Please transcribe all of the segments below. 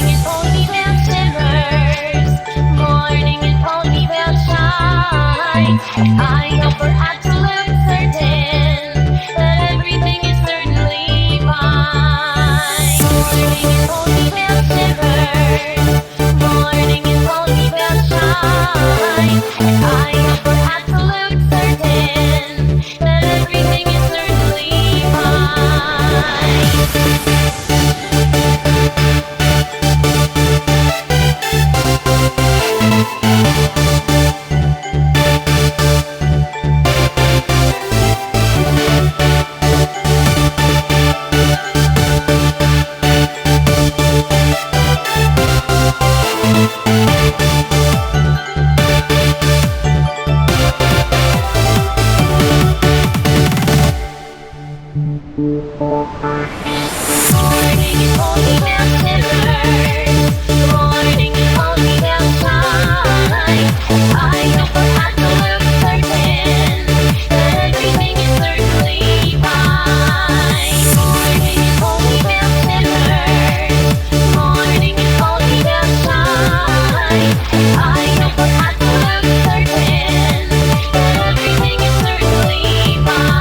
is only about shimmers. Morning is only about shine. I know for absolute certain that everything is certainly fine. Morning is only about shimmers. Morning is only about shine. I know for absolute certain that everything is certainly fine. Morning is only about shimmers. Morning is only about shine. I know for absolute certain that everything is certainly fine. Morning is only about shimmers. Morning is only about shine. I know for absolute certain that everything is certainly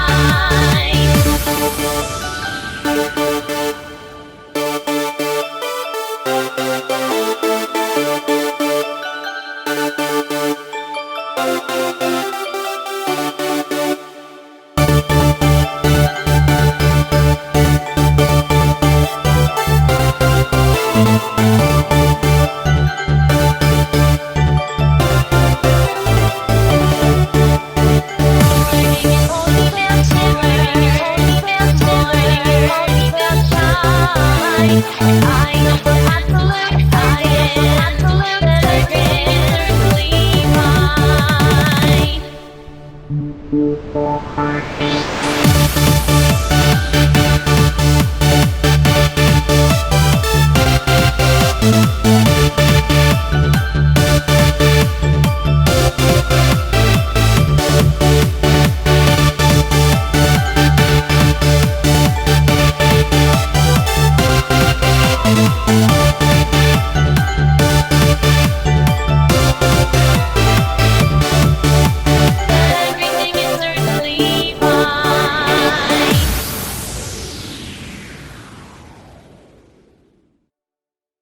fine. Morning is only about shimmers. Morning is only about shine. I know for absolute